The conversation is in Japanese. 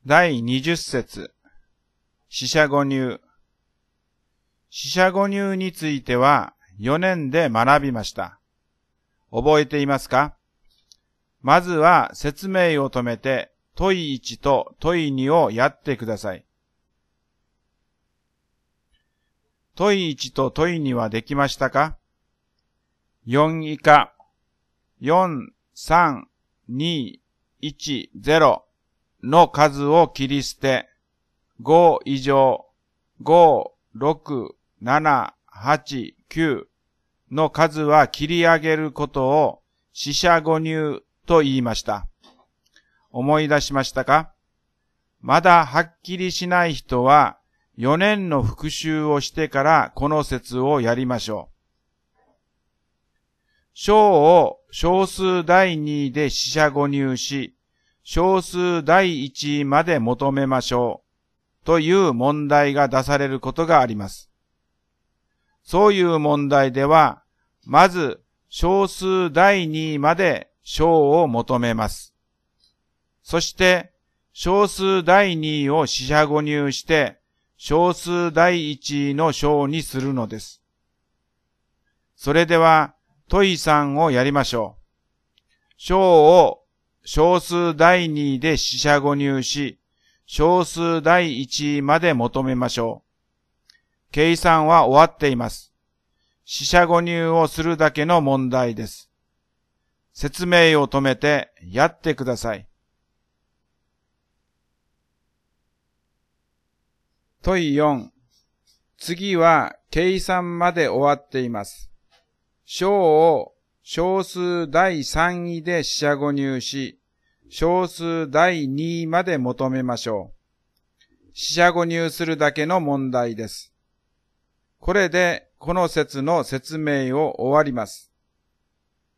第20節、四捨五入。四捨五入については4年で学びました。覚えていますか？まずは説明を止めて問1と問2をやってください。問1と問2はできましたか？ 4 以下、4、3、2、1、0の数を切り捨て、5以上、5、6、7、8、9の数は切り上げることを四捨五入と言いました。思い出しましたか？まだはっきりしない人は4年の復習をしてからこの説をやりましょう。小を小数第2で四捨五入し、小数第1まで求めましょうという問題が出されることがあります。そういう問題では、まず小数第2まで小を求めます。そして、小数第2を四捨五入して、小数第1の小にするのです。それでは、問3をやりましょう。小を小数第2で四捨五入し、小数第1まで求めましょう。計算は終わっています。四捨五入をするだけの問題です。説明を止めてやってください。問4。次は計算まで終わっています。小を小数第3位で四捨五入し、小数第2まで求めましょう。四捨五入するだけの問題です。これでこの説の説明を終わります。